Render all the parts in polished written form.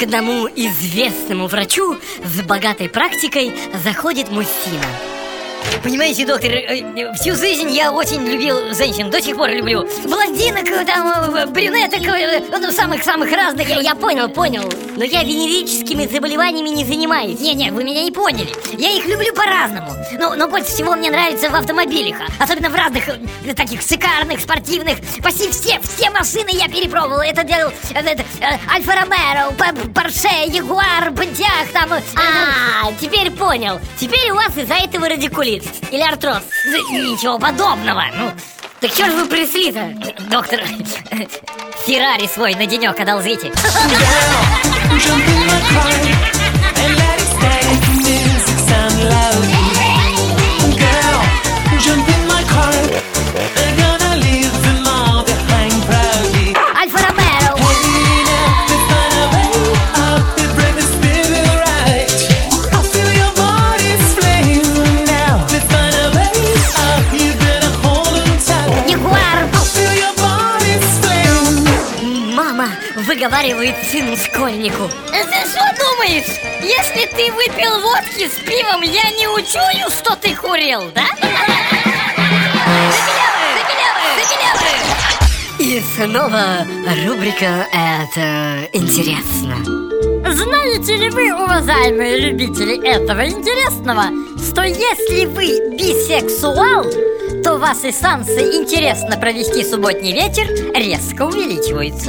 К одному известному врачу с богатой практикой заходит мужчина. Понимаете, доктор, всю жизнь я очень любил женщин, до сих пор люблю. Блондинок, там, брюнеток, ну, самых разных. Я понял. Но я венерическими заболеваниями не занимаюсь. Не, вы меня не поняли. Я их люблю по-разному. Но больше всего мне нравится в автомобилях. Особенно в разных таких шикарных, спортивных. Почти все машины я перепробовал. Это делал Альфа Ромеро, Порше, Ягуар, Бентях там. Теперь понял. Теперь у вас из-за этого радикулит или артроз. Ничего подобного. Так что же вы пришли-то, доктор? Феррари свой на денек одолжите. Альфа Ромеро. Мама выговаривает сыну школьнику: Ты что думаешь? Если ты выпил водки с пивом, я не учую, что ты курил, да? И снова рубрика «Это интересно». Знаете ли вы, уважаемые любители этого интересного, что если вы бисексуал, то ваши шансы интересно провести субботний вечер резко увеличиваются?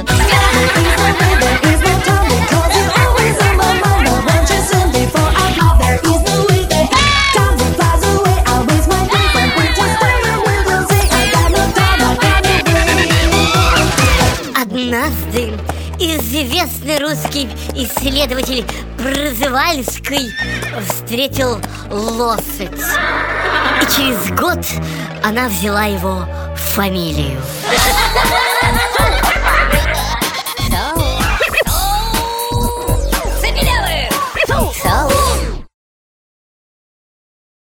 Однажды известный русский исследователь Пржевальский встретил лошадь. И через год она взяла его фамилию.